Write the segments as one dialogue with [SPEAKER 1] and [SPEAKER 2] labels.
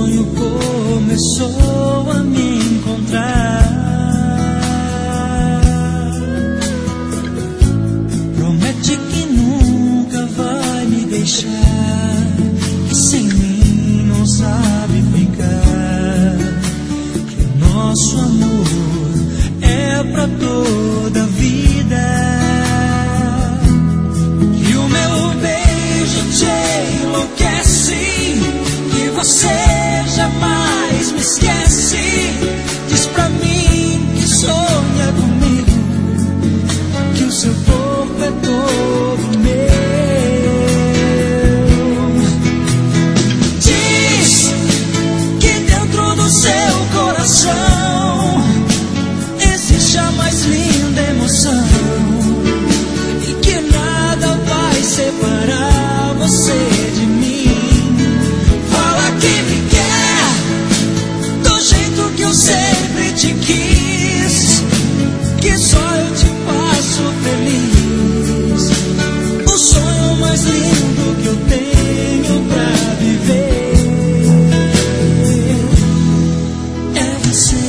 [SPEAKER 1] sonho começou a me encontrar. Promete que nunca vai me deixar, que sem mim não sabe ficar, que o nosso amor é pra toda a vida. Você jamais me esquece. Diz pra mim que sonha comigo, que o seu corpo é todo meu. Diz que dentro do seu coração existe a mais linda emoção, e que nada vai separar você de mim. Sempre te quis, que só eu te faço feliz. O sonho mais lindo que eu tenho pra viver é você.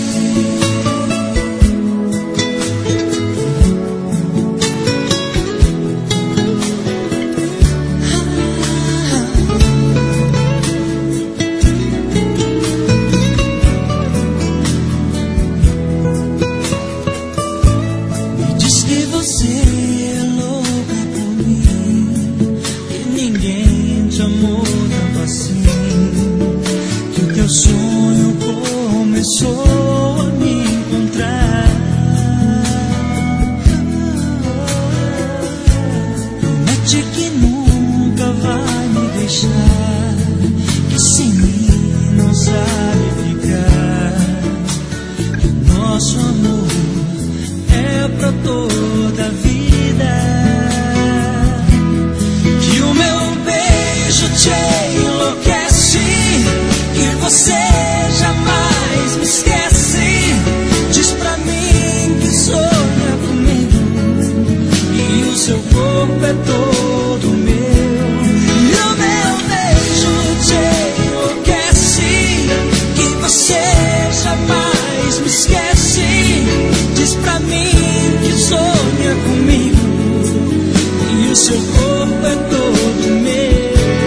[SPEAKER 1] Você é louca por mim, e ninguém te amou tanto assim, que o teu sonho começou a me encontrar. Promete que nunca vai me deixar, que sem mim não sabe ficar, que o nosso amor é pra toda a vida, que o meu beijo te enlouquece, que você jamais me esquece. Diz pra mim que sonha comigo, e o seu corpo é todo meu. E o meu beijo te enlouquece, que você jamais me esquece. Diz pra mim que sonha comigo, e o seu corpo é todo meu.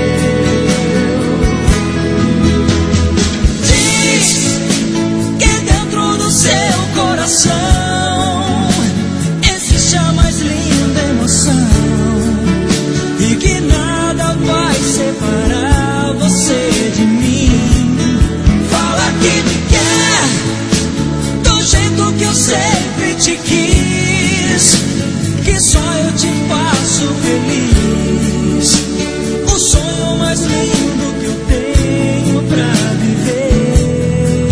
[SPEAKER 1] Diz que dentro do seu coração existe a mais linda emoção, e que nada vai separar você de mim. Fala que me quer do jeito que eu sempre te quis, que só eu te faço feliz. O sonho mais lindo que eu tenho pra viver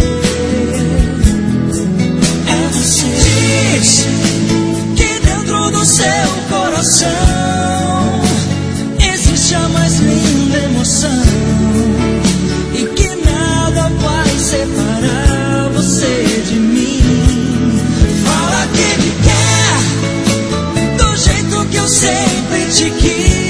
[SPEAKER 1] é você. Diz que dentro do seu coração existe a mais linda emoção, e que nada vai separar você de mim. Fala que me quer do jeito que eu sempre te quis,